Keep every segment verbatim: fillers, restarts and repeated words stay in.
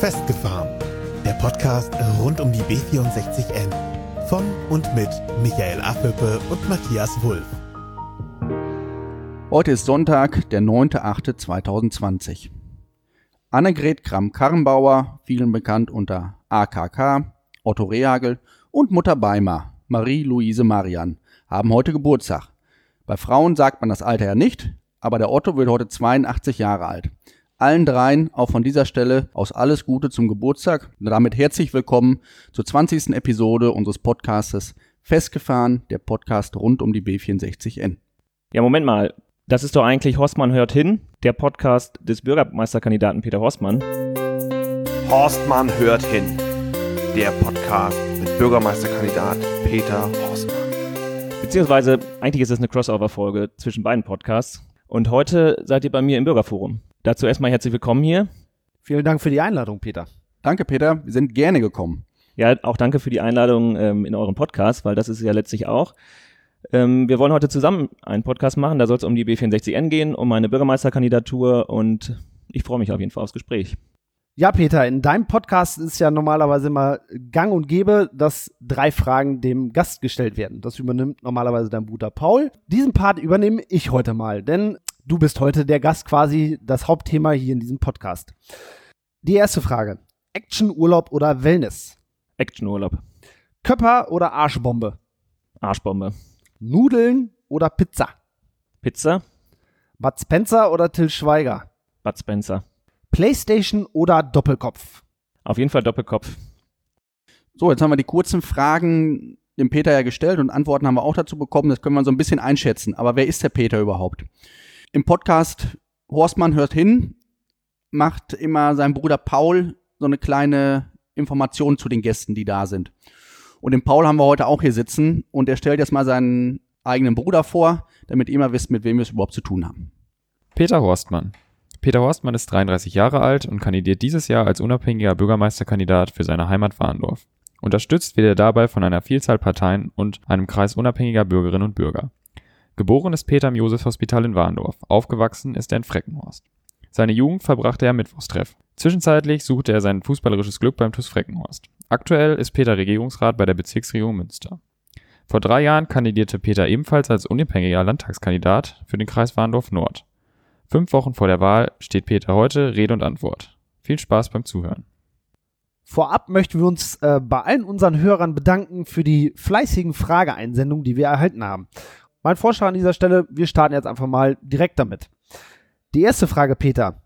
Festgefahren, der Podcast rund um die B vierundsechzig N von und mit Michael Affelpe und Matthias Wulff. Heute ist Sonntag, der neunter achter zweitausendzwanzig. Annegret Kramp-Karrenbauer, vielen bekannt unter A K K, Otto Rehagel und Mutter Beimer, Marie-Louise Marian, haben heute Geburtstag. Bei Frauen sagt man das Alter ja nicht, aber der Otto wird heute zweiundachtzig Jahre alt. Allen dreien auch von dieser Stelle aus alles Gute zum Geburtstag und damit herzlich willkommen zur zwanzigsten Episode unseres Podcastes Festgefahren, der Podcast rund um die B vierundsechzig N. Ja, Moment mal. Das ist doch eigentlich Horstmann hört hin, der Podcast des Bürgermeisterkandidaten Peter Horstmann. Horstmann hört hin, der Podcast mit Bürgermeisterkandidat Peter Horstmann. Beziehungsweise, eigentlich ist es eine Crossover-Folge zwischen beiden Podcasts. Und heute seid ihr bei mir im Bürgerforum. Dazu erstmal herzlich willkommen hier. Vielen Dank für die Einladung, Peter. Danke, Peter. Wir sind gerne gekommen. Ja, auch danke für die Einladung ähm, in euren Podcast, weil das ist ja letztlich auch. Ähm, wir wollen heute zusammen einen Podcast machen, da soll es um die B vierundsechzig N gehen, um meine Bürgermeisterkandidatur und ich freue mich auf jeden Fall aufs Gespräch. Ja, Peter, in deinem Podcast ist ja normalerweise immer gang und gäbe, dass drei Fragen dem Gast gestellt werden. Das übernimmt normalerweise dein Bruder Paul. Diesen Part übernehme ich heute mal, denn du bist heute der Gast, quasi das Hauptthema hier in diesem Podcast. Die erste Frage: Action, Urlaub oder Wellness? Actionurlaub. Köpper oder Arschbombe? Arschbombe. Nudeln oder Pizza? Pizza. Bud Spencer oder Till Schweiger? Bud Spencer. Playstation oder Doppelkopf? Auf jeden Fall Doppelkopf. So, jetzt haben wir die kurzen Fragen dem Peter ja gestellt und Antworten haben wir auch dazu bekommen. Das können wir so ein bisschen einschätzen. Aber wer ist der Peter überhaupt? Im Podcast Horstmann hört hin macht immer sein Bruder Paul so eine kleine Information zu den Gästen, die da sind. Und den Paul haben wir heute auch hier sitzen und er stellt jetzt mal seinen eigenen Bruder vor, damit ihr mal wisst, mit wem wir es überhaupt zu tun haben. Peter Horstmann. Peter Horstmann ist dreiunddreißig Jahre alt und kandidiert dieses Jahr als unabhängiger Bürgermeisterkandidat für seine Heimat Warndorf. Unterstützt wird er dabei von einer Vielzahl Parteien und einem Kreis unabhängiger Bürgerinnen und Bürger. Geboren ist Peter im Josefshospital in Warndorf. Aufgewachsen ist er in Freckenhorst. Seine Jugend verbrachte er am Mittwochstreff. Zwischenzeitlich suchte er sein fußballerisches Glück beim T U S Freckenhorst. Aktuell ist Peter Regierungsrat bei der Bezirksregierung Münster. Vor drei Jahren kandidierte Peter ebenfalls als unabhängiger Landtagskandidat für den Kreis Warndorf Nord. Fünf Wochen vor der Wahl steht Peter heute Rede und Antwort. Viel Spaß beim Zuhören. Vorab möchten wir uns äh, bei allen unseren Hörern bedanken für die fleißigen Frageeinsendungen, die wir erhalten haben. Mein Vorschlag an dieser Stelle: Wir starten jetzt einfach mal direkt damit. Die erste Frage, Peter: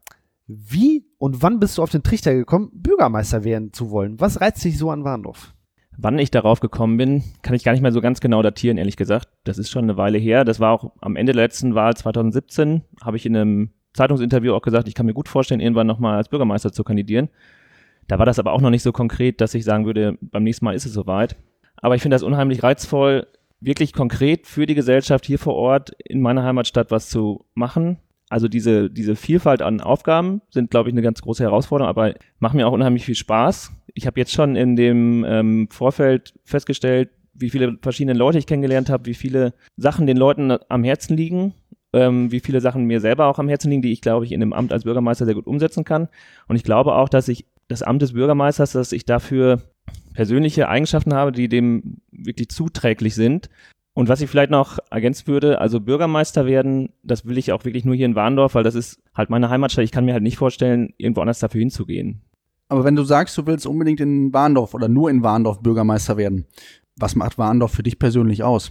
Wie und wann bist du auf den Trichter gekommen, Bürgermeister werden zu wollen? Was reizt dich so an Warndorf? Wann ich darauf gekommen bin, kann ich gar nicht mehr so ganz genau datieren, ehrlich gesagt. Das ist schon eine Weile her. Das war auch am Ende der letzten Wahl zweitausendsiebzehn, habe ich in einem Zeitungsinterview auch gesagt, ich kann mir gut vorstellen, irgendwann nochmal als Bürgermeister zu kandidieren. Da war das aber auch noch nicht so konkret, dass ich sagen würde, beim nächsten Mal ist es soweit. Aber ich finde das unheimlich reizvoll, wirklich konkret für die Gesellschaft hier vor Ort in meiner Heimatstadt was zu machen. Also diese, diese Vielfalt an Aufgaben sind, glaube ich, eine ganz große Herausforderung, aber machen mir auch unheimlich viel Spaß. Ich habe jetzt schon in dem ähm, Vorfeld festgestellt, wie viele verschiedene Leute ich kennengelernt habe, wie viele Sachen den Leuten am Herzen liegen, ähm, wie viele Sachen mir selber auch am Herzen liegen, die ich, glaube ich, in dem Amt als Bürgermeister sehr gut umsetzen kann. Und ich glaube auch, dass ich das Amt des Bürgermeisters, dass ich dafür persönliche Eigenschaften habe, die dem wirklich zuträglich sind. Und was ich vielleicht noch ergänzen würde, also Bürgermeister werden, das will ich auch wirklich nur hier in Warndorf, weil das ist halt meine Heimatstadt. Ich kann mir halt nicht vorstellen, irgendwo anders dafür hinzugehen. Aber wenn du sagst, du willst unbedingt in Warndorf oder nur in Warndorf Bürgermeister werden, was macht Warndorf für dich persönlich aus?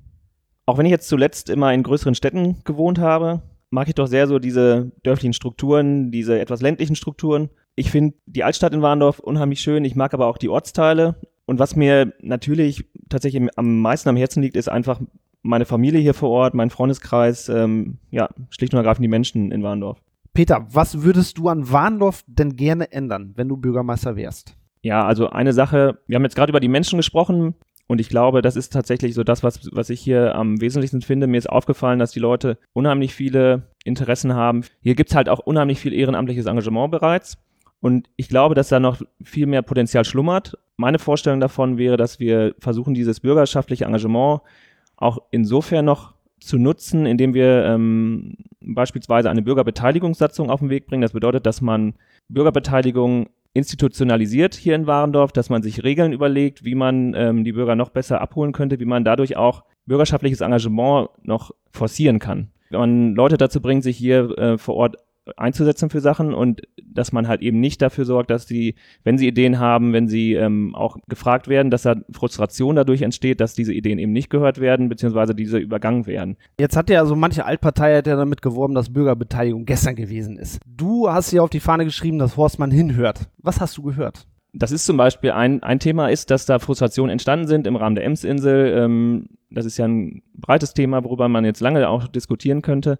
Auch wenn ich jetzt zuletzt immer in größeren Städten gewohnt habe, mag ich doch sehr so diese dörflichen Strukturen, diese etwas ländlichen Strukturen. Ich finde die Altstadt in Warndorf unheimlich schön, ich mag aber auch die Ortsteile. Und was mir natürlich tatsächlich am meisten am Herzen liegt, ist einfach meine Familie hier vor Ort, mein Freundeskreis, ähm, ja, schlicht und ergreifend die Menschen in Warndorf. Peter, was würdest du an Warndorf denn gerne ändern, wenn du Bürgermeister wärst? Ja, also eine Sache, wir haben jetzt gerade über die Menschen gesprochen und ich glaube, das ist tatsächlich so das, was, was ich hier am wesentlichsten finde. Mir ist aufgefallen, dass die Leute unheimlich viele Interessen haben. Hier gibt's halt auch unheimlich viel ehrenamtliches Engagement bereits. Und ich glaube, dass da noch viel mehr Potenzial schlummert. Meine Vorstellung davon wäre, dass wir versuchen, dieses bürgerschaftliche Engagement auch insofern noch zu nutzen, indem wir ähm, beispielsweise eine Bürgerbeteiligungssatzung auf den Weg bringen. Das bedeutet, dass man Bürgerbeteiligung institutionalisiert hier in Warendorf, dass man sich Regeln überlegt, wie man ähm, die Bürger noch besser abholen könnte, wie man dadurch auch bürgerschaftliches Engagement noch forcieren kann. Wenn man Leute dazu bringt, sich hier äh, vor Ort einzusetzen für Sachen und dass man halt eben nicht dafür sorgt, dass die, wenn sie Ideen haben, wenn sie ähm, auch gefragt werden, dass da Frustration dadurch entsteht, dass diese Ideen eben nicht gehört werden, beziehungsweise diese übergangen werden. Jetzt hat ja so manche Altpartei hat ja damit geworben, dass Bürgerbeteiligung gestern gewesen ist. Du hast hier auf die Fahne geschrieben, dass Horstmann hinhört. Was hast du gehört? Das ist zum Beispiel ein, ein Thema ist, dass da Frustrationen entstanden sind im Rahmen der Emsinsel. Ähm, das ist ja ein breites Thema, worüber man jetzt lange auch diskutieren könnte.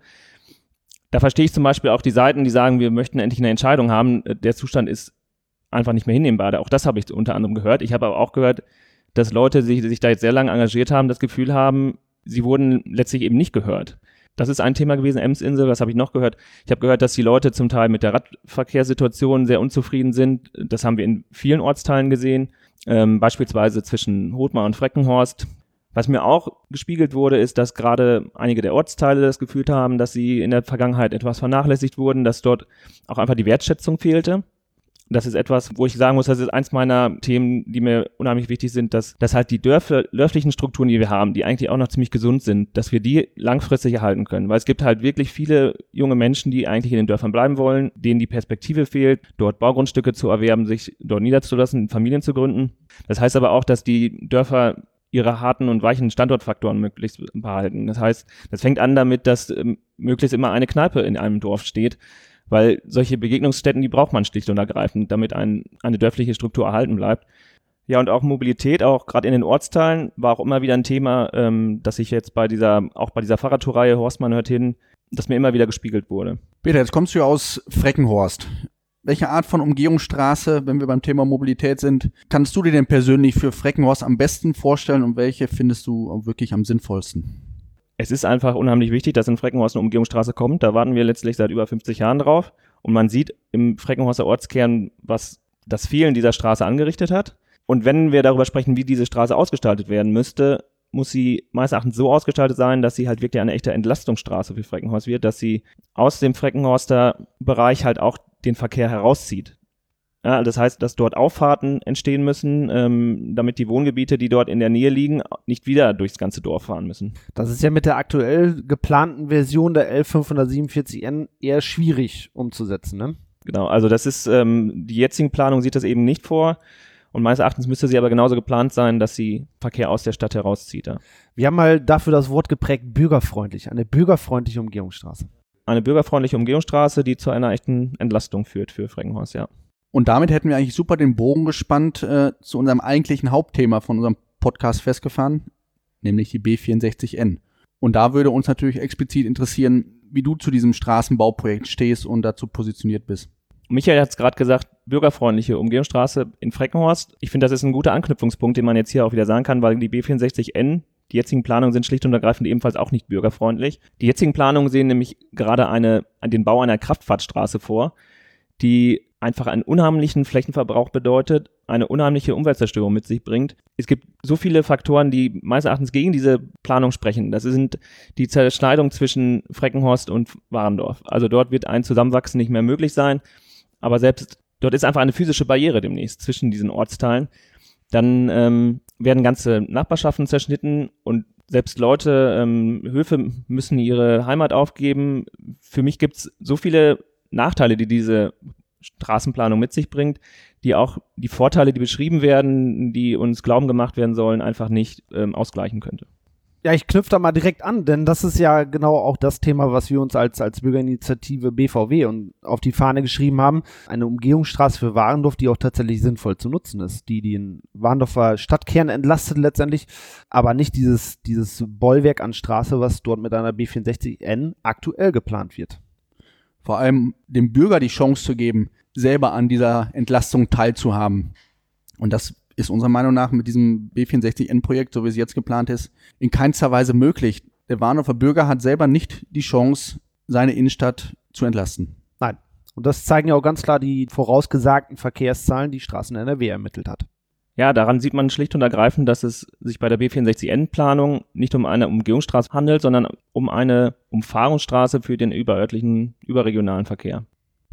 Da verstehe ich zum Beispiel auch die Seiten, die sagen, wir möchten endlich eine Entscheidung haben. Der Zustand ist einfach nicht mehr hinnehmbar. Auch das habe ich unter anderem gehört. Ich habe aber auch gehört, dass Leute, die sich da jetzt sehr lange engagiert haben, das Gefühl haben, sie wurden letztlich eben nicht gehört. Das ist ein Thema gewesen, Emsinsel. Was habe ich noch gehört? Ich habe gehört, dass die Leute zum Teil mit der Radverkehrssituation sehr unzufrieden sind. Das haben wir in vielen Ortsteilen gesehen, ähm, beispielsweise zwischen Hothmar und Freckenhorst. Was mir auch gespiegelt wurde, ist, dass gerade einige der Ortsteile das Gefühl haben, dass sie in der Vergangenheit etwas vernachlässigt wurden, dass dort auch einfach die Wertschätzung fehlte. Das ist etwas, wo ich sagen muss, das ist eins meiner Themen, die mir unheimlich wichtig sind, dass, dass halt die Dörfer, dörflichen Strukturen, die wir haben, die eigentlich auch noch ziemlich gesund sind, dass wir die langfristig erhalten können. Weil es gibt halt wirklich viele junge Menschen, die eigentlich in den Dörfern bleiben wollen, denen die Perspektive fehlt, dort Baugrundstücke zu erwerben, sich dort niederzulassen, Familien zu gründen. Das heißt aber auch, dass die Dörfer ihre harten und weichen Standortfaktoren möglichst behalten. Das heißt, das fängt an damit, dass ähm, möglichst immer eine Kneipe in einem Dorf steht, weil solche Begegnungsstätten, die braucht man schlicht und ergreifend, damit ein, eine dörfliche Struktur erhalten bleibt. Ja, und auch Mobilität, auch gerade in den Ortsteilen, war auch immer wieder ein Thema, ähm, dass ich jetzt bei dieser, auch bei dieser Fahrradtourreihe Horstmann hört hin, dass mir immer wieder gespiegelt wurde. Peter, jetzt kommst du ja aus Freckenhorst. Welche Art von Umgehungsstraße, wenn wir beim Thema Mobilität sind, kannst du dir denn persönlich für Freckenhorst am besten vorstellen und welche findest du wirklich am sinnvollsten? Es ist einfach unheimlich wichtig, dass in Freckenhorst eine Umgehungsstraße kommt. Da warten wir letztlich seit über fünfzig Jahren drauf. Und man sieht im Freckenhorster Ortskern, was das Fehlen dieser Straße angerichtet hat. Und wenn wir darüber sprechen, wie diese Straße ausgestaltet werden müsste, muss sie meines Erachtens so ausgestaltet sein, dass sie halt wirklich eine echte Entlastungsstraße für Freckenhorst wird, dass sie aus dem Freckenhorster Bereich halt auch den Verkehr herauszieht. Ja, das heißt, dass dort Auffahrten entstehen müssen, ähm, damit die Wohngebiete, die dort in der Nähe liegen, nicht wieder durchs ganze Dorf fahren müssen. Das ist ja mit der aktuell geplanten Version der L fünfhundertsiebenundvierzig N eher schwierig umzusetzen, ne? Genau, also das ist, ähm, die jetzigen Planung sieht das eben nicht vor. Und meines Erachtens müsste sie aber genauso geplant sein, dass sie Verkehr aus der Stadt herauszieht. Ja. Wir haben mal dafür das Wort geprägt, bürgerfreundlich, eine bürgerfreundliche Umgehungsstraße. Eine bürgerfreundliche Umgehungsstraße, die zu einer echten Entlastung führt für Freckenhorst, ja. Und damit hätten wir eigentlich super den Bogen gespannt äh, zu unserem eigentlichen Hauptthema von unserem Podcast festgefahren, nämlich die B vierundsechzig N. Und da würde uns natürlich explizit interessieren, wie du zu diesem Straßenbauprojekt stehst und dazu positioniert bist. Michael hat es gerade gesagt, bürgerfreundliche Umgehungsstraße in Freckenhorst. Ich finde, das ist ein guter Anknüpfungspunkt, den man jetzt hier auch wieder sagen kann, weil die B vierundsechzig N, die jetzigen Planungen sind schlicht und ergreifend ebenfalls auch nicht bürgerfreundlich. Die jetzigen Planungen sehen nämlich gerade eine, den Bau einer Kraftfahrtstraße vor, die einfach einen unheimlichen Flächenverbrauch bedeutet, eine unheimliche Umweltzerstörung mit sich bringt. Es gibt so viele Faktoren, die meines Erachtens gegen diese Planung sprechen. Das sind die Zerschneidung zwischen Freckenhorst und Warendorf. Also dort wird ein Zusammenwachsen nicht mehr möglich sein, aber selbst dort ist einfach eine physische Barriere demnächst zwischen diesen Ortsteilen. Dann ähm, werden ganze Nachbarschaften zerschnitten und selbst Leute, ähm, Höfe müssen ihre Heimat aufgeben. Für mich gibt es so viele Nachteile, die diese Straßenplanung mit sich bringt, die auch die Vorteile, die beschrieben werden, die uns glauben gemacht werden sollen, einfach nicht ähm, ausgleichen könnte. Ja, ich knüpfe da mal direkt an, denn das ist ja genau auch das Thema, was wir uns als, als Bürgerinitiative B V W und auf die Fahne geschrieben haben. Eine Umgehungsstraße für Warendorf, die auch tatsächlich sinnvoll zu nutzen ist, die den Warendorfer Stadtkern entlastet letztendlich, aber nicht dieses, dieses Bollwerk an Straße, was dort mit einer B vierundsechzig N aktuell geplant wird. Vor allem dem Bürger die Chance zu geben, selber an dieser Entlastung teilzuhaben. Und das ist unserer Meinung nach mit diesem B vierundsechzig N-Projekt, so wie es jetzt geplant ist, in keinster Weise möglich. Der Warendorfer Bürger hat selber nicht die Chance, seine Innenstadt zu entlasten. Nein. Und das zeigen ja auch ganz klar die vorausgesagten Verkehrszahlen, die Straßen N R W ermittelt hat. Ja, daran sieht man schlicht und ergreifend, dass es sich bei der B vierundsechzig N-Planung nicht um eine Umgehungsstraße handelt, sondern um eine Umfahrungsstraße für den überörtlichen, überregionalen Verkehr.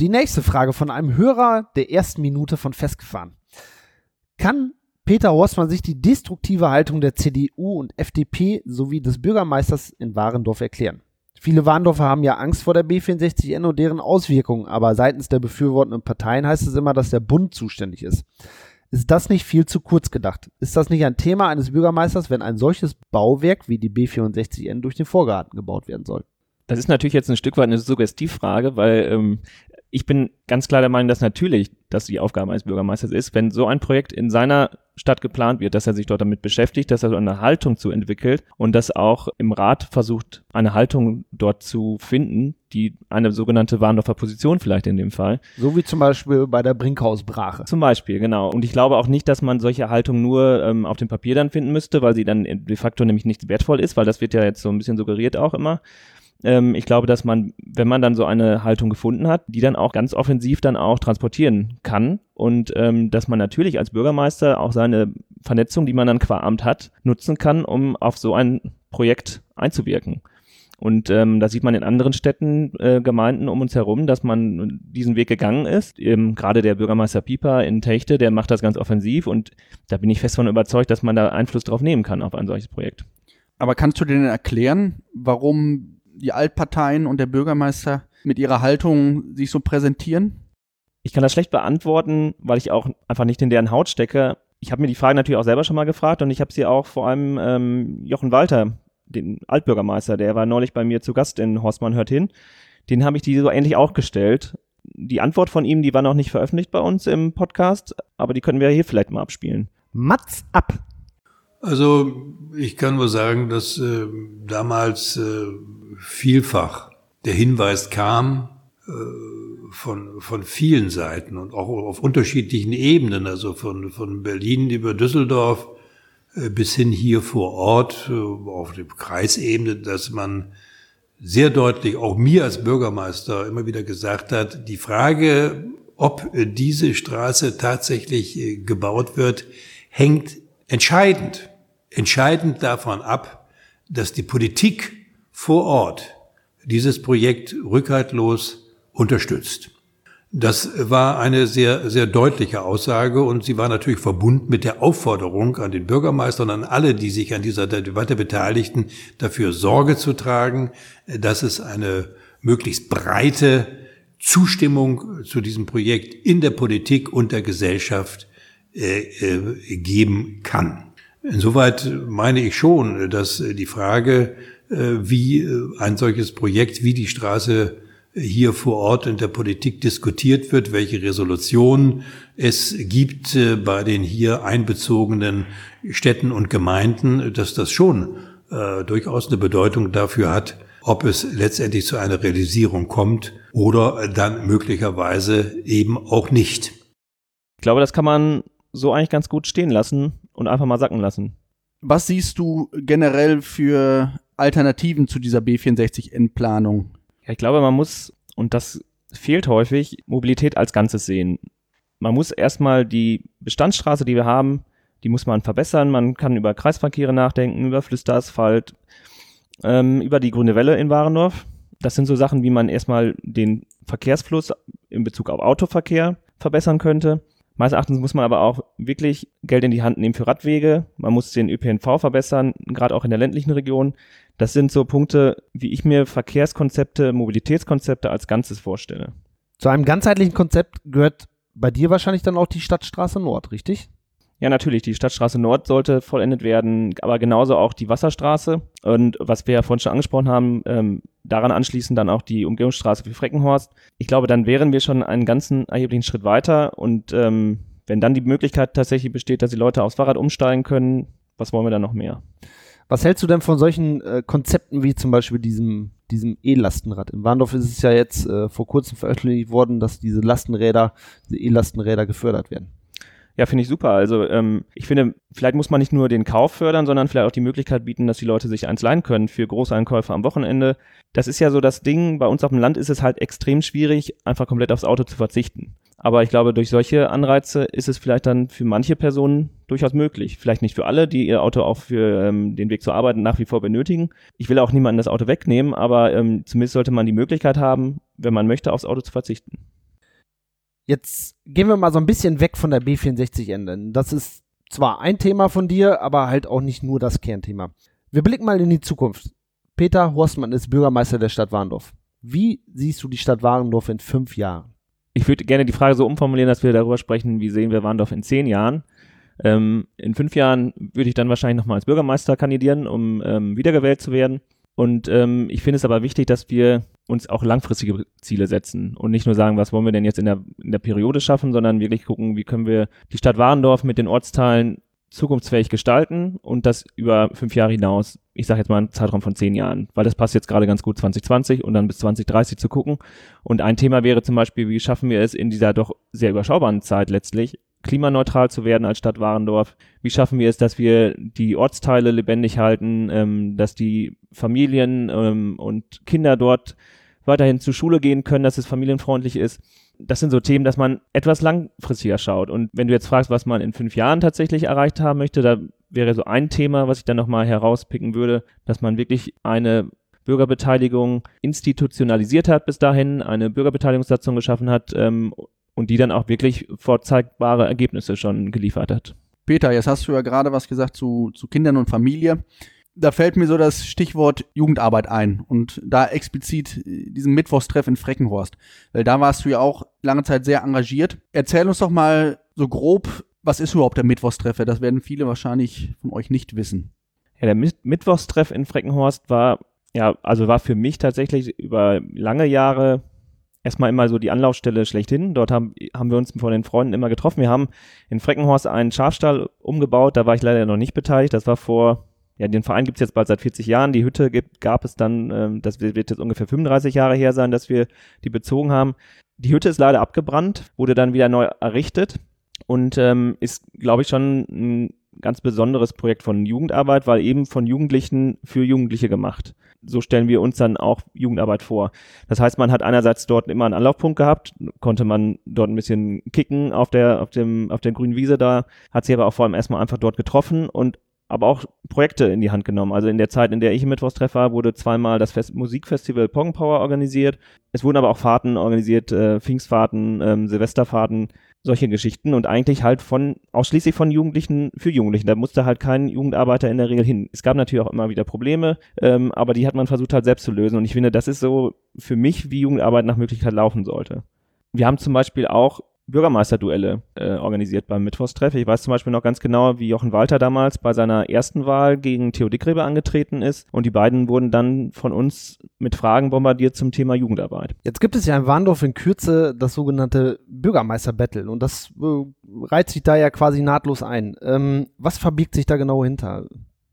Die nächste Frage von einem Hörer der ersten Minute von Festgefahren. Kann Peter Horstmann sich die destruktive Haltung der C D U und F D P sowie des Bürgermeisters in Warendorf erklären? Viele Warendorfer haben ja Angst vor der B vierundsechzig N und deren Auswirkungen, aber seitens der befürwortenden Parteien heißt es immer, dass der Bund zuständig ist. Ist das nicht viel zu kurz gedacht? Ist das nicht ein Thema eines Bürgermeisters, wenn ein solches Bauwerk wie die B vierundsechzig N durch den Vorgarten gebaut werden soll? Das ist natürlich jetzt ein Stück weit eine Suggestivfrage, weil ähm, ich bin ganz klar der Meinung, dass natürlich das die Aufgabe eines Bürgermeisters ist, wenn so ein Projekt in seiner Stadt geplant wird, dass er sich dort damit beschäftigt, dass er so eine Haltung zu entwickelt und dass auch im Rat versucht, eine Haltung dort zu finden, die eine sogenannte Warendorfer Position vielleicht in dem Fall. So wie zum Beispiel bei der Brinkhaus-Brache. Zum Beispiel, genau. Und ich glaube auch nicht, dass man solche Haltung nur ähm, auf dem Papier dann finden müsste, weil sie dann de facto nämlich nicht wertvoll ist, weil das wird ja jetzt so ein bisschen suggeriert auch immer. Ähm, ich glaube, dass man, wenn man dann so eine Haltung gefunden hat, die dann auch ganz offensiv dann auch transportieren kann und ähm, dass man natürlich als Bürgermeister auch seine Vernetzung, die man dann qua Amt hat, nutzen kann, um auf so ein Projekt einzuwirken. Und ähm, da sieht man in anderen Städten, äh, Gemeinden um uns herum, dass man diesen Weg gegangen ist. Ähm, gerade der Bürgermeister Pieper in Techte, der macht das ganz offensiv und da bin ich fest von überzeugt, dass man da Einfluss drauf nehmen kann auf ein solches Projekt. Aber kannst du dir denn erklären, warum die Altparteien und der Bürgermeister mit ihrer Haltung sich so präsentieren? Ich kann das schlecht beantworten, weil ich auch einfach nicht in deren Haut stecke. Ich habe mir die Frage natürlich auch selber schon mal gefragt und ich habe sie auch vor allem ähm, Jochen Walter, den Altbürgermeister, der war neulich bei mir zu Gast in Horstmann hört hin, den habe ich die so ähnlich auch gestellt. Die Antwort von ihm, die war noch nicht veröffentlicht bei uns im Podcast, aber die können wir hier vielleicht mal abspielen. Mats ab! Also ich kann nur sagen, dass äh, damals äh, vielfach der Hinweis kam äh, von von vielen Seiten und auch auf unterschiedlichen Ebenen, also von von Berlin über Düsseldorf äh, bis hin hier vor Ort äh, auf der Kreisebene, dass man sehr deutlich auch mir als Bürgermeister immer wieder gesagt hat, die Frage, ob äh, diese Straße tatsächlich äh, gebaut wird, hängt entscheidend entscheidend davon ab, dass die Politik vor Ort dieses Projekt rückhaltlos unterstützt. Das war eine sehr, sehr deutliche Aussage und sie war natürlich verbunden mit der Aufforderung an den Bürgermeister und an alle, die sich an dieser Debatte beteiligten, dafür Sorge zu tragen, dass es eine möglichst breite Zustimmung zu diesem Projekt in der Politik und der Gesellschaft äh, äh, geben kann. Insoweit meine ich schon, dass die Frage, wie ein solches Projekt, wie die Straße hier vor Ort in der Politik diskutiert wird, welche Resolutionen es gibt bei den hier einbezogenen Städten und Gemeinden, dass das schon äh, durchaus eine Bedeutung dafür hat, ob es letztendlich zu einer Realisierung kommt oder dann möglicherweise eben auch nicht. Ich glaube, das kann man so eigentlich ganz gut stehen lassen und einfach mal sacken lassen. Was siehst du generell für Alternativen zu dieser B vierundsechzig N-Planung? Ja, ich glaube, man muss, und das fehlt häufig, Mobilität als Ganzes sehen. Man muss erstmal die Bestandsstraße, die wir haben, die muss man verbessern. Man kann über Kreisverkehre nachdenken, über Flüsterasphalt, ähm, über die Grüne Welle in Warendorf. Das sind so Sachen, wie man erstmal den Verkehrsfluss in Bezug auf Autoverkehr verbessern könnte. Meines Erachtens muss man aber auch wirklich Geld in die Hand nehmen für Radwege. Man muss den Ö P N V verbessern, gerade auch in der ländlichen Region. Das sind so Punkte, wie ich mir Verkehrskonzepte, Mobilitätskonzepte als Ganzes vorstelle. Zu einem ganzheitlichen Konzept gehört bei dir wahrscheinlich dann auch die Stadtstraße Nord, richtig? Ja, natürlich. Die Stadtstraße Nord sollte vollendet werden, aber genauso auch die Wasserstraße. Und was wir ja vorhin schon angesprochen haben, ähm, daran anschließend dann auch die Umgehungsstraße für Freckenhorst. Ich glaube, dann wären wir schon einen ganzen erheblichen Schritt weiter. Und ähm, wenn dann die Möglichkeit tatsächlich besteht, dass die Leute aufs Fahrrad umsteigen können, was wollen wir dann noch mehr? Was hältst du denn von solchen äh, Konzepten wie zum Beispiel diesem, diesem E-Lastenrad? In Warendorf ist es ja jetzt äh, vor kurzem veröffentlicht worden, dass diese Lastenräder, diese E-Lastenräder gefördert werden. Ja, finde ich super. Also ähm, ich finde, vielleicht muss man nicht nur den Kauf fördern, sondern vielleicht auch die Möglichkeit bieten, dass die Leute sich eins leihen können für Großeinkäufe am Wochenende. Das ist ja so das Ding, bei uns auf dem Land ist es halt extrem schwierig, einfach komplett aufs Auto zu verzichten. Aber ich glaube, durch solche Anreize ist es vielleicht dann für manche Personen durchaus möglich. Vielleicht nicht für alle, die ihr Auto auch für ähm, den Weg zur Arbeit nach wie vor benötigen. Ich will auch niemandem das Auto wegnehmen, aber ähm, zumindest sollte man die Möglichkeit haben, wenn man möchte, aufs Auto zu verzichten. Jetzt gehen wir mal so ein bisschen weg von der B vierundsechzig N, denn das ist zwar ein Thema von dir, aber halt auch nicht nur das Kernthema. Wir blicken mal in die Zukunft. Peter Horstmann ist Bürgermeister der Stadt Warendorf. Wie siehst du die Stadt Warendorf in fünf Jahren? Ich würde gerne die Frage so umformulieren, dass wir darüber sprechen, wie sehen wir Warendorf in zehn Jahren. Ähm, in fünf Jahren würde ich dann wahrscheinlich nochmal als Bürgermeister kandidieren, um ähm, wiedergewählt zu werden. Und ähm, ich finde es aber wichtig, dass wir uns auch langfristige Ziele setzen und nicht nur sagen, was wollen wir denn jetzt in der, in der Periode schaffen, sondern wirklich gucken, wie können wir die Stadt Warendorf mit den Ortsteilen zukunftsfähig gestalten und das über fünf Jahre hinaus. Ich sage jetzt mal einen Zeitraum von zehn Jahren, weil das passt jetzt gerade ganz gut zwanzig zwanzig und dann bis zwanzig dreißig zu gucken. Und ein Thema wäre zum Beispiel, wie schaffen wir es in dieser doch sehr überschaubaren Zeit letztlich, klimaneutral zu werden als Stadt Warendorf? Wie schaffen wir es, dass wir die Ortsteile lebendig halten, ähm, dass die Familien ähm, und Kinder dort weiterhin zur Schule gehen können, dass es familienfreundlich ist? Das sind so Themen, dass man etwas langfristiger schaut. Und wenn du jetzt fragst, was man in fünf Jahren tatsächlich erreicht haben möchte, da wäre so ein Thema, was ich dann nochmal herauspicken würde, dass man wirklich eine Bürgerbeteiligung institutionalisiert hat bis dahin, eine Bürgerbeteiligungssatzung geschaffen hat, ähm, und die dann auch wirklich vorzeigbare Ergebnisse schon geliefert hat. Peter, jetzt hast du ja gerade was gesagt zu, zu Kindern und Familie. Da fällt mir so das Stichwort Jugendarbeit ein und da explizit diesen Mittwochstreff in Freckenhorst. Weil da warst du ja auch lange Zeit sehr engagiert. Erzähl uns doch mal so grob, was ist überhaupt der Mittwochstreff? Das werden viele wahrscheinlich von euch nicht wissen. Ja, der Mit- Mittwochstreff in Freckenhorst war, ja, also war für mich tatsächlich über lange Jahre erstmal immer so die Anlaufstelle schlechthin. Dort haben, haben wir uns von den Freunden immer getroffen. Wir haben in Freckenhorst einen Schafstall umgebaut, da war ich leider noch nicht beteiligt. Das war vor, ja, den Verein gibt es jetzt bald seit vierzig Jahren. Die Hütte gibt, gab es dann, ähm, das wird jetzt ungefähr fünfunddreißig Jahre her sein, dass wir die bezogen haben. Die Hütte ist leider abgebrannt, wurde dann wieder neu errichtet und ähm, ist, glaube ich, schon ein ganz besonderes Projekt von Jugendarbeit, weil eben von Jugendlichen für Jugendliche gemacht. So stellen wir uns dann auch Jugendarbeit vor. Das heißt, man hat einerseits dort immer einen Anlaufpunkt gehabt, konnte man dort ein bisschen kicken auf der, auf dem, auf der grünen Wiese da, hat sich aber auch vor allem erstmal einfach dort getroffen und aber auch Projekte in die Hand genommen. Also in der Zeit, in der ich im Mittwochstreff war, wurde zweimal das Fest- Musikfestival Pong Power organisiert. Es wurden aber auch Fahrten organisiert, äh, Pfingstfahrten, ähm, Silvesterfahrten, solche Geschichten und eigentlich halt von, ausschließlich von Jugendlichen für Jugendlichen. Da musste halt kein Jugendarbeiter in der Regel hin. Es gab natürlich auch immer wieder Probleme, ähm, aber die hat man versucht halt selbst zu lösen und ich finde, das ist so für mich, wie Jugendarbeit nach Möglichkeit laufen sollte. Wir haben zum Beispiel auch Bürgermeisterduelle äh, organisiert beim Mittwochstreff. Ich weiß zum Beispiel noch ganz genau, wie Jochen Walter damals bei seiner ersten Wahl gegen Theo Dickgräber angetreten ist und die beiden wurden dann von uns mit Fragen bombardiert zum Thema Jugendarbeit. Jetzt gibt es ja in Warendorf in Kürze das sogenannte Bürgermeister-Battle und das äh, reiht sich da ja quasi nahtlos ein. Ähm, was verbirgt sich da genau hinter?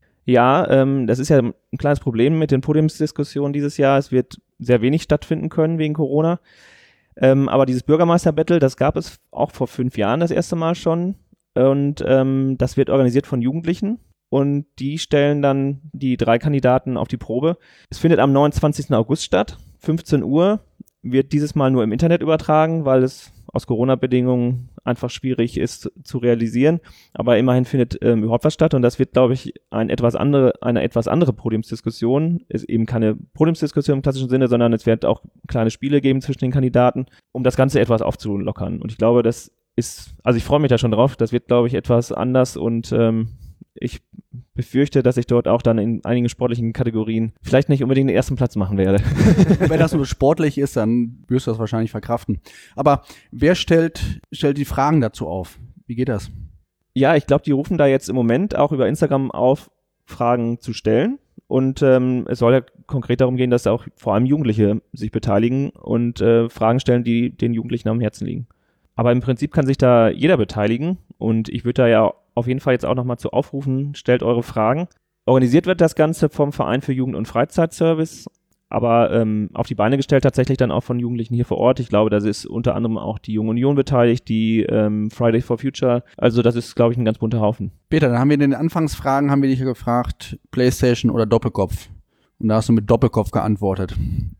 Ja, ähm, das ist ja ein kleines Problem mit den Podiumsdiskussionen dieses Jahr. Es wird sehr wenig stattfinden können wegen Corona. Ähm, aber dieses Bürgermeister-Battle, das gab es auch vor fünf Jahren das erste Mal schon. Und ähm, das wird organisiert von Jugendlichen. Und die stellen dann die drei Kandidaten auf die Probe. Es findet am neunundzwanzigsten August statt, fünfzehn Uhr. Wird dieses Mal nur im Internet übertragen, weil es aus Corona-Bedingungen einfach schwierig ist zu realisieren. Aber immerhin findet ähm, überhaupt was statt und das wird, glaube ich, ein etwas andere, eine etwas andere Podiumsdiskussion. Ist eben keine Podiumsdiskussion im klassischen Sinne, sondern es wird auch kleine Spiele geben zwischen den Kandidaten, um das Ganze etwas aufzulockern. Und ich glaube, das ist, also ich freue mich da schon drauf, das wird, glaube ich, etwas anders und ähm, ich befürchte, dass ich dort auch dann in einigen sportlichen Kategorien vielleicht nicht unbedingt den ersten Platz machen werde. Wenn das nur sportlich ist, dann wirst du das wahrscheinlich verkraften. Aber wer stellt, stellt die Fragen dazu auf? Wie geht das? Ja, ich glaube, die rufen da jetzt im Moment auch über Instagram auf, Fragen zu stellen. Und ähm, es soll ja konkret darum gehen, dass auch vor allem Jugendliche sich beteiligen und äh, Fragen stellen, die den Jugendlichen am Herzen liegen. Aber im Prinzip kann sich da jeder beteiligen und ich würde da ja auf jeden Fall jetzt auch nochmal zu aufrufen, stellt eure Fragen. Organisiert wird das Ganze vom Verein für Jugend- und Freizeitservice, aber ähm, auf die Beine gestellt tatsächlich dann auch von Jugendlichen hier vor Ort. Ich glaube, da ist unter anderem auch die Junge Union beteiligt, die ähm, Friday for Future. Also das ist, glaube ich, ein ganz bunter Haufen. Peter, dann haben wir in den Anfangsfragen, haben wir dich gefragt, Playstation oder Doppelkopf. Und da hast du mit Doppelkopf geantwortet.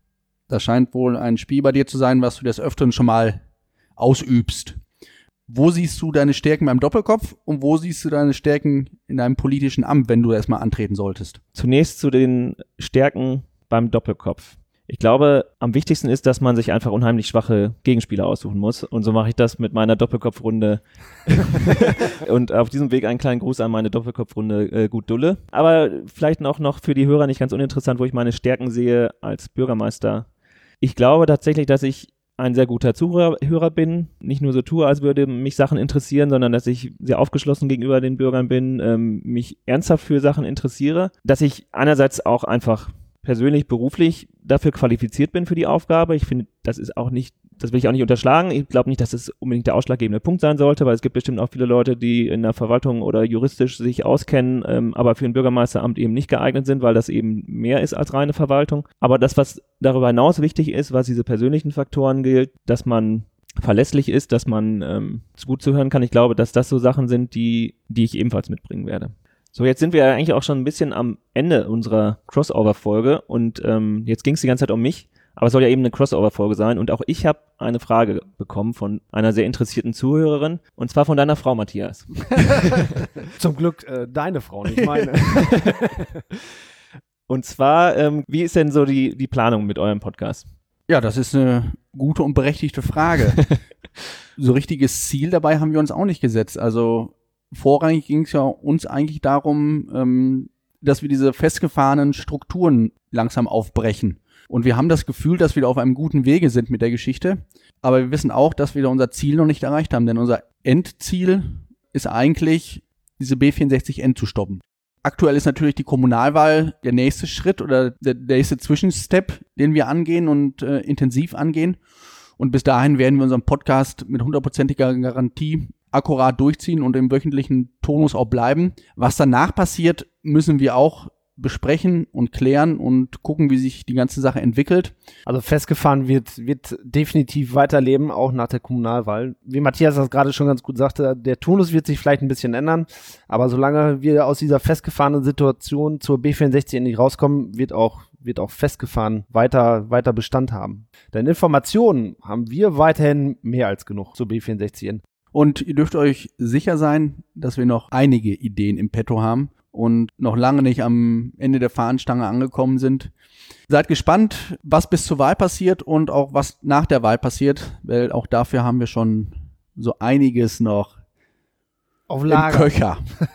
Das scheint wohl ein Spiel bei dir zu sein, was du des Öfteren schon mal ausübst. Wo siehst du deine Stärken beim Doppelkopf und wo siehst du deine Stärken in deinem politischen Amt, wenn du erstmal antreten solltest? Zunächst zu den Stärken beim Doppelkopf. Ich glaube, am wichtigsten ist, dass man sich einfach unheimlich schwache Gegenspieler aussuchen muss. Und so mache ich das mit meiner Doppelkopfrunde. Und auf diesem Weg einen kleinen Gruß an meine Doppelkopfrunde äh, Gut Dulle. Aber vielleicht auch noch für die Hörer nicht ganz uninteressant, wo ich meine Stärken sehe als Bürgermeister. Ich glaube tatsächlich, dass ich ein sehr guter Zuhörer bin, nicht nur so tue, als würde mich Sachen interessieren, sondern dass ich sehr aufgeschlossen gegenüber den Bürgern bin, ähm, mich ernsthaft für Sachen interessiere, dass ich einerseits auch einfach persönlich, beruflich dafür qualifiziert bin für die Aufgabe. Ich finde, das ist auch nicht, das will ich auch nicht unterschlagen. Ich glaube nicht, dass es unbedingt der ausschlaggebende Punkt sein sollte, weil es gibt bestimmt auch viele Leute, die in der Verwaltung oder juristisch sich auskennen, ähm, aber für ein Bürgermeisteramt eben nicht geeignet sind, weil das eben mehr ist als reine Verwaltung. Aber das, was darüber hinaus wichtig ist, was diese persönlichen Faktoren gilt, dass man verlässlich ist, dass man ähm, gut zuhören kann. Ich glaube, dass das so Sachen sind, die, die ich ebenfalls mitbringen werde. So, jetzt sind wir ja eigentlich auch schon ein bisschen am Ende unserer Crossover-Folge und ähm, jetzt ging es die ganze Zeit um mich, aber es soll ja eben eine Crossover-Folge sein und auch ich habe eine Frage bekommen von einer sehr interessierten Zuhörerin und zwar von deiner Frau, Matthias. Zum Glück äh, deine Frau, nicht meine. Und zwar, ähm, wie ist denn so die, die Planung mit eurem Podcast? Ja, das ist eine gute und berechtigte Frage. So richtiges Ziel dabei haben wir uns auch nicht gesetzt, also vorrangig ging es ja uns eigentlich darum, ähm, dass wir diese festgefahrenen Strukturen langsam aufbrechen. Und wir haben das Gefühl, dass wir da auf einem guten Wege sind mit der Geschichte. Aber wir wissen auch, dass wir da unser Ziel noch nicht erreicht haben. Denn unser Endziel ist eigentlich, diese B vierundsechzig N zu stoppen. Aktuell ist natürlich die Kommunalwahl der nächste Schritt oder der, der nächste Zwischenstep, den wir angehen und äh, intensiv angehen. Und bis dahin werden wir unseren Podcast mit hundertprozentiger Garantie akkurat durchziehen und im wöchentlichen Tonus auch bleiben. Was danach passiert, müssen wir auch besprechen und klären und gucken, wie sich die ganze Sache entwickelt. Also festgefahren wird, wird definitiv weiterleben, auch nach der Kommunalwahl. Wie Matthias das gerade schon ganz gut sagte, der Tonus wird sich vielleicht ein bisschen ändern, aber solange wir aus dieser festgefahrenen Situation zur B vierundsechzig nicht rauskommen, wird auch wird auch festgefahren weiter, weiter Bestand haben. Denn Informationen haben wir weiterhin mehr als genug zur B vierundsechzig. Und ihr dürft euch sicher sein, dass wir noch einige Ideen im Petto haben und noch lange nicht am Ende der Fahnenstange angekommen sind. Seid gespannt, was bis zur Wahl passiert und auch was nach der Wahl passiert, weil auch dafür haben wir schon so einiges noch auf Lager. Im Köcher.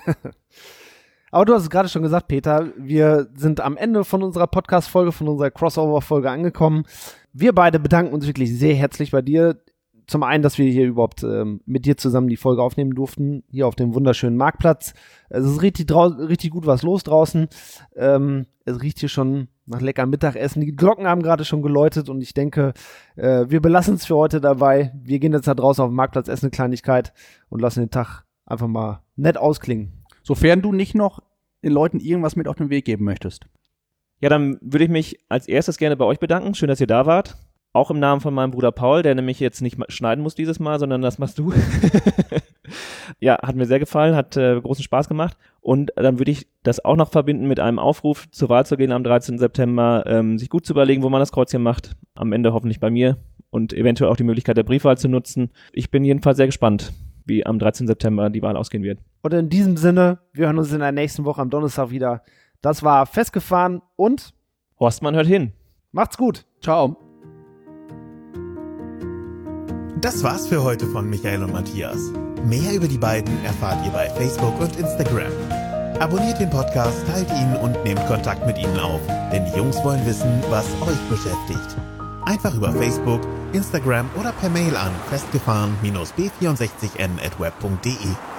Aber du hast es gerade schon gesagt, Peter, wir sind am Ende von unserer Podcast-Folge, von unserer Crossover-Folge angekommen. Wir beide bedanken uns wirklich sehr herzlich bei dir. Zum einen, dass wir hier überhaupt ähm, mit dir zusammen die Folge aufnehmen durften, hier auf dem wunderschönen Marktplatz. Es ist richtig, drau- richtig gut was los draußen. Ähm, es riecht hier schon nach leckerem Mittagessen. Die Glocken haben gerade schon geläutet und ich denke, äh, wir belassen es für heute dabei. Wir gehen jetzt da draußen auf dem Marktplatz, essen eine Kleinigkeit und lassen den Tag einfach mal nett ausklingen. Sofern du nicht noch den Leuten irgendwas mit auf den Weg geben möchtest. Ja, dann würde ich mich als erstes gerne bei euch bedanken. Schön, dass ihr da wart. Auch im Namen von meinem Bruder Paul, der nämlich jetzt nicht schneiden muss dieses Mal, sondern das machst du. Ja, hat mir sehr gefallen, hat äh, großen Spaß gemacht. Und dann würde ich das auch noch verbinden mit einem Aufruf, zur Wahl zu gehen am dreizehnten September, ähm, sich gut zu überlegen, wo man das Kreuzchen macht. Am Ende hoffentlich bei mir und eventuell auch die Möglichkeit der Briefwahl zu nutzen. Ich bin jedenfalls sehr gespannt, wie am dreizehnten September die Wahl ausgehen wird. Und in diesem Sinne, wir hören uns in der nächsten Woche am Donnerstag wieder. Das war Festgefahren und Horstmann hört hin. Macht's gut. Ciao. Das war's für heute von Michael und Matthias. Mehr über die beiden erfahrt ihr bei Facebook und Instagram. Abonniert den Podcast, teilt ihn und nehmt Kontakt mit ihnen auf, denn die Jungs wollen wissen, was euch beschäftigt. Einfach über Facebook, Instagram oder per Mail an festgefahren dash b vierundsechzig n at web punkt de.